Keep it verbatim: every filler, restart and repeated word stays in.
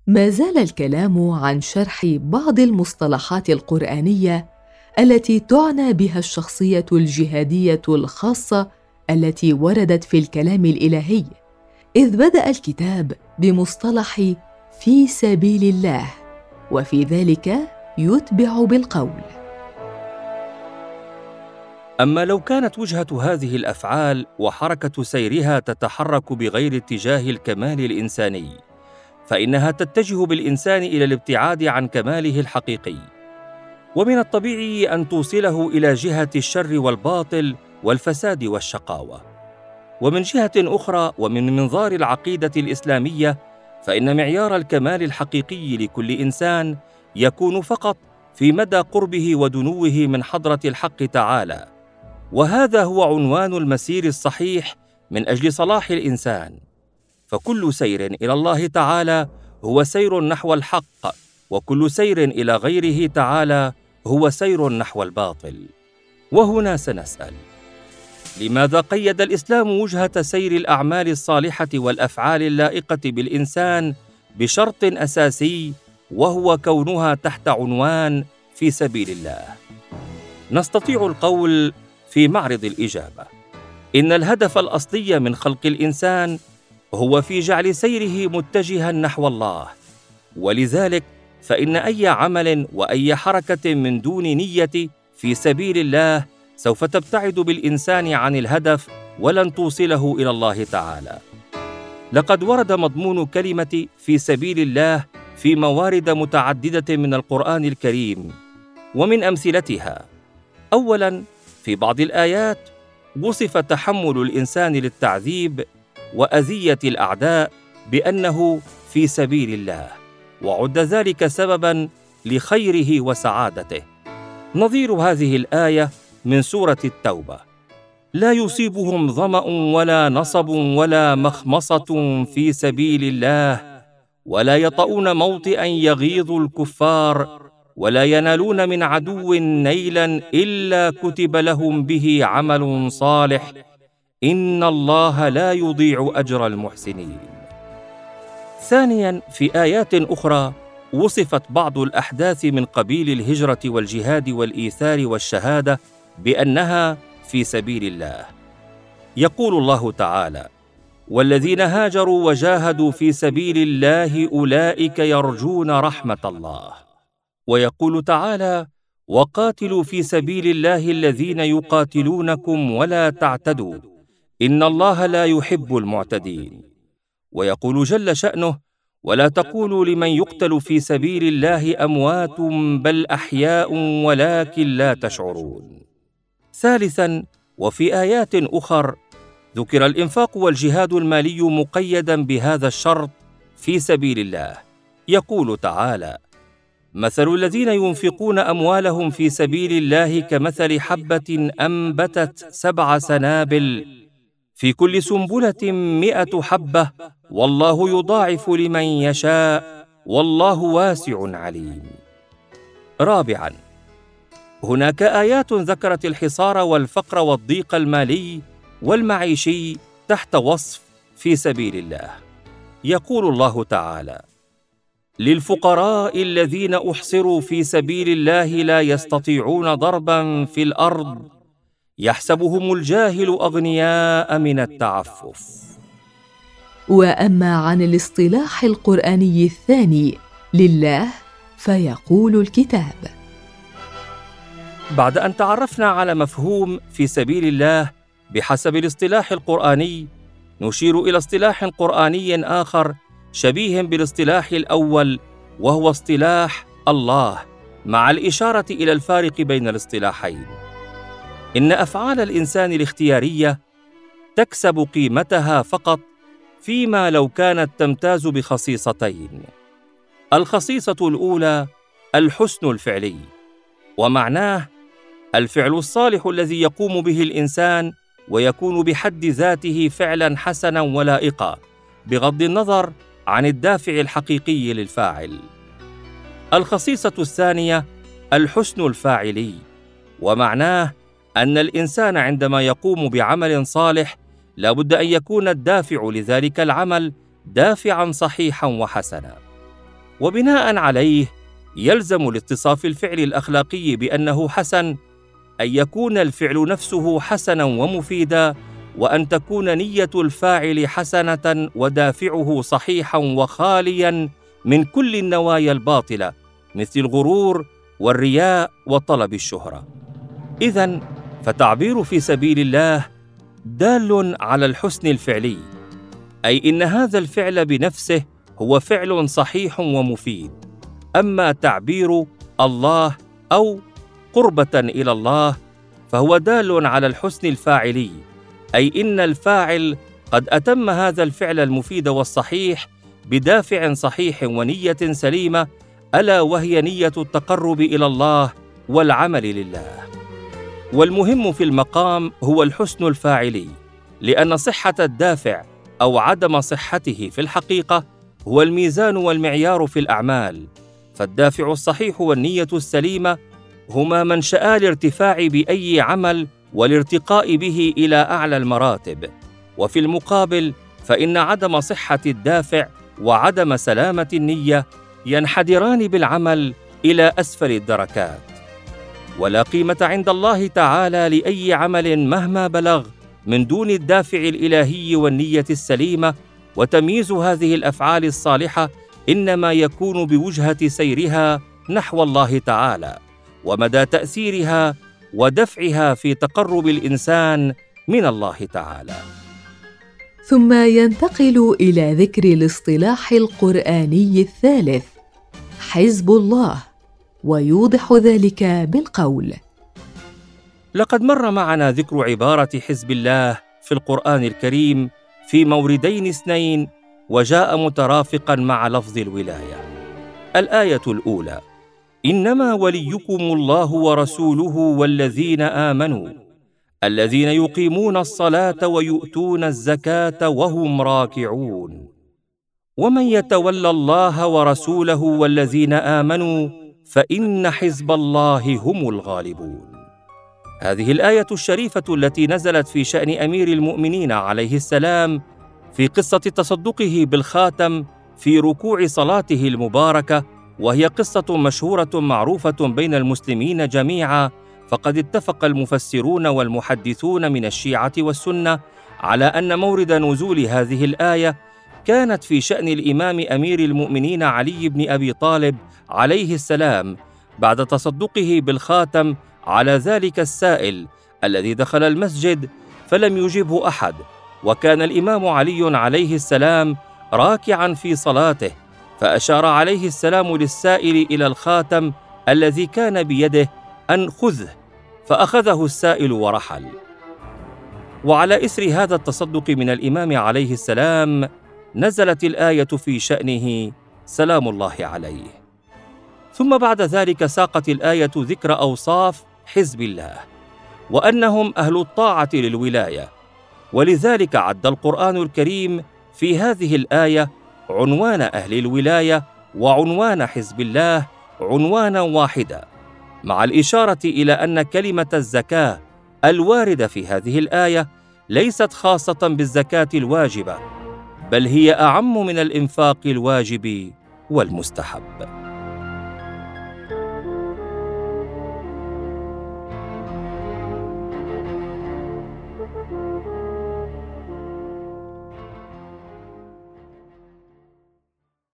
ما زال الكلام عن شرح بعض المصطلحات القرآنية التي تعنى بها الشخصية الجهادية الخاصة التي وردت في الكلام الإلهي، إذ بدأ الكتاب بمصطلح في سبيل الله، وفي ذلك يتبع بالقول: أما لو كانت وجهة هذه الأفعال وحركة سيرها تتحرك بغير اتجاه الكمال الإنساني، فإنها تتجه بالإنسان إلى الابتعاد عن كماله الحقيقي، ومن الطبيعي أن توصله إلى جهة الشر والباطل والفساد والشقاوة. ومن جهة أخرى، ومن منظار العقيدة الإسلامية، فإن معيار الكمال الحقيقي لكل إنسان يكون فقط في مدى قربه ودنوه من حضرة الحق تعالى، وهذا هو عنوان المسير الصحيح من أجل صلاح الإنسان. فكل سير إلى الله تعالى هو سير نحو الحق، وكل سير إلى غيره تعالى هو سير نحو الباطل. وهنا سنسأل: لماذا قيد الإسلام وجهة سير الأعمال الصالحة والأفعال اللائقة بالإنسان بشرط أساسي، وهو كونها تحت عنوان في سبيل الله؟ نستطيع القول في معرض الإجابة: إن الهدف الأصلي من خلق الإنسان هو في جعل سيره متجها نحو الله، ولذلك فإن أي عمل وأي حركة من دون نية في سبيل الله سوف تبتعد بالإنسان عن الهدف ولن توصله إلى الله تعالى. لقد ورد مضمون كلمة في سبيل الله في موارد متعددة من القرآن الكريم، ومن أمثلتها: أولاً، في بعض الآيات وصف تحمل الإنسان للتعذيب وأذية الأعداء بأنه في سبيل الله، وعد ذلك سبباً لخيره وسعادته. نظير هذه الآية من سورة التوبة: لا يصيبهم ظمأ ولا نصب ولا مخمصة في سبيل الله ولا يطؤون موطئا يغيظ الكفار ولا ينالون من عدو نيلا إلا كتب لهم به عمل صالح إن الله لا يضيع أجر المحسنين. ثانياً، في آيات أخرى وصفت بعض الأحداث من قبيل الهجرة والجهاد والإيثار والشهادة بأنها في سبيل الله. يقول الله تعالى: والذين هاجروا وجاهدوا في سبيل الله أولئك يرجون رحمة الله. ويقول تعالى: وقاتلوا في سبيل الله الذين يقاتلونكم ولا تعتدوا إن الله لا يحب المعتدين. ويقول جل شأنه: ولا تقولوا لمن يقتل في سبيل الله أموات بل أحياء ولكن لا تشعرون. ثالثاً، وفي آيات أخر ذكر الإنفاق والجهاد المالي مقيداً بهذا الشرط في سبيل الله. يقول تعالى: مثل الذين ينفقون أموالهم في سبيل الله كمثل حبة أنبتت سبع سنابل في كل سنبلة مئة حبة والله يضاعف لمن يشاء والله واسع عليم. رابعاً، هناك آيات ذكرت الحصار والفقر والضيق المالي والمعيشي تحت وصف في سبيل الله. يقول الله تعالى: للفقراء الذين أحصروا في سبيل الله لا يستطيعون ضرباً في الأرض يحسبهم الجاهل أغنياء من التعفف. وأما عن الاصطلاح القرآني الثاني لله فيقول الكتاب: بعد أن تعرفنا على مفهوم في سبيل الله بحسب الاصطلاح القرآني، نشير إلى اصطلاح قرآني آخر شبيه بالاصطلاح الأول، وهو اصطلاح الله، مع الإشارة إلى الفارق بين الاصطلاحين. إن أفعال الإنسان الاختيارية تكسب قيمتها فقط فيما لو كانت تمتاز بخصيصتين: الخصيصة الأولى الحسن الفعلي، ومعناه الفعل الصالح الذي يقوم به الإنسان ويكون بحد ذاته فعلاً حسناً ولائقاً بغض النظر عن الدافع الحقيقي للفاعل. الخصيصة الثانية الحسن الفاعلي، ومعناه أن الإنسان عندما يقوم بعمل صالح لا بد أن يكون الدافع لذلك العمل دافعاً صحيحاً وحسناً. وبناء عليه يلزم لاتصاف الفعل الأخلاقي بأنه حسن أن يكون الفعل نفسه حسنا ومفيدا، وأن تكون نية الفاعل حسنة ودافعه صحيحا وخاليا من كل النوايا الباطلة مثل الغرور والرياء وطلب الشهرة. إذن فتعبير في سبيل الله دال على الحسن الفعلي، أي إن هذا الفعل بنفسه هو فعل صحيح ومفيد. أما تعبير الله أو قربة إلى الله فهو دال على الحسن الفاعلي، أي إن الفاعل قد أتم هذا الفعل المفيد والصحيح بدافع صحيح ونية سليمة، ألا وهي نية التقرب إلى الله والعمل لله. والمهم في المقام هو الحسن الفاعلي، لأن صحة الدافع أو عدم صحته في الحقيقة هو الميزان والمعيار في الأعمال، فالدافع الصحيح والنية السليمة هما منشأ الارتفاع بأي عمل والارتقاء به إلى أعلى المراتب. وفي المقابل فإن عدم صحة الدافع وعدم سلامة النية ينحدران بالعمل إلى أسفل الدركات. ولا قيمة عند الله تعالى لأي عمل مهما بلغ من دون الدافع الإلهي والنية السليمة، وتمييز هذه الأفعال الصالحة إنما يكون بوجهة سيرها نحو الله تعالى، ومدى تأثيرها ودفعها في تقرب الإنسان من الله تعالى. ثم ينتقل إلى ذكر الاصطلاح القرآني الثالث، حزب الله، ويوضح ذلك بالقول: لقد مر معنا ذكر عبارة حزب الله في القرآن الكريم في موردين اثنين، وجاء مترافقا مع لفظ الولاية. الآية الأولى: إنما وليكم الله ورسوله والذين آمنوا الذين يقيمون الصلاة ويؤتون الزكاة وهم راكعون، ومن يتولى الله ورسوله والذين آمنوا فإن حزب الله هم الغالبون. هذه الآية الشريفة التي نزلت في شأن أمير المؤمنين عليه السلام في قصة تصدقه بالخاتم في ركوع صلاته المباركة، وهي قصة مشهورة معروفة بين المسلمين جميعا، فقد اتفق المفسرون والمحدثون من الشيعة والسنة على أن مورد نزول هذه الآية كانت في شأن الإمام أمير المؤمنين علي بن أبي طالب عليه السلام بعد تصدقه بالخاتم على ذلك السائل الذي دخل المسجد فلم يجبه أحد، وكان الإمام علي عليه السلام راكعا في صلاته، فأشار عليه السلام للسائل إلى الخاتم الذي كان بيده أن خذه، فأخذه السائل ورحل. وعلى إثر هذا التصدق من الإمام عليه السلام نزلت الآية في شأنه سلام الله عليه. ثم بعد ذلك ساقت الآية ذكر أوصاف حزب الله وأنهم أهل الطاعة للولاية، ولذلك عد القرآن الكريم في هذه الآية عنوان أهل الولاية وعنوان حزب الله عنوانا واحدا، مع الإشارة إلى أن كلمة الزكاة الواردة في هذه الآية ليست خاصة بالزكاة الواجبة، بل هي أعم من الإنفاق الواجب والمستحب.